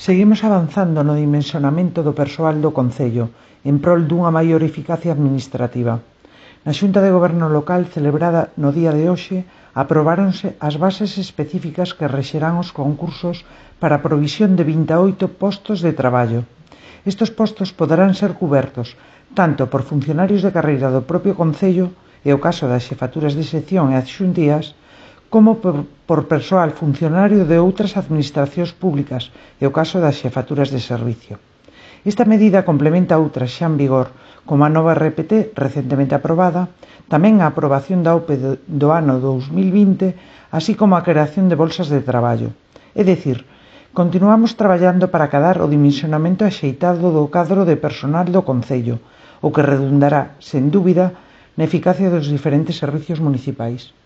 Seguimos avanzando no dimensionamento do persoal do Concello en prol dunha maior eficacia administrativa. Na Xunta de Goberno Local celebrada no día de hoxe aprobáronse as bases específicas que rexerán os concursos para a provisión de 28 postos de traballo. Estes postos poderán ser cubertos tanto por funcionarios de carreira do propio Concello, e o caso das xefaturas de sección e adxuntías, como por persoal funcionario de outras administracións públicas, e o caso das xefaturas de servicio. Esta medida complementa outras xa en vigor, como a nova RPT recentemente aprobada, tamén a aprobación da OPE do ano 2020, así como a creación de bolsas de traballo. É dicir, continuamos traballando para acadar o dimensionamento axeitado do cadro de personal do Concello, o que redundará, sen dúbida, na eficacia dos diferentes servicios municipais.